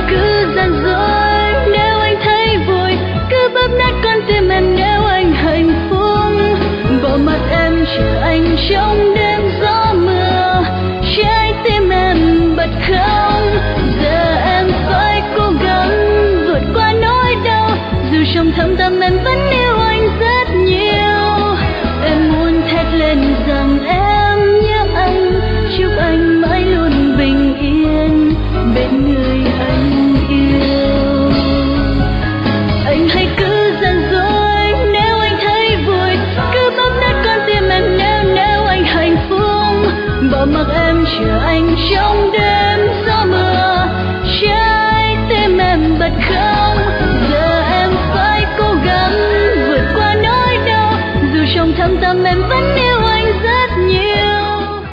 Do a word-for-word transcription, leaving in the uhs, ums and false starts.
cứ gian dối nếu anh thấy vui, cứ bóp nát con tim em nếu anh hạnh phúc. Bỏ mặc em chờ anh trong đêm gió mưa, trái tim em bật khóc. Giờ em phải cố gắng vượt qua nỗi đau, dù trong thâm tâm em vẫn yêu anh rất nhiều. Em muốn thét lên rằng em nhớ anh, chúc anh mãi luôn bình yên bên người anh yêu. Anh hãy cứ gian dối nếu anh thấy vui, cứ bóp nát con tim em nếu nếu anh hạnh phúc. Bỏ mặc em chờ anh trong đêm gió mưa.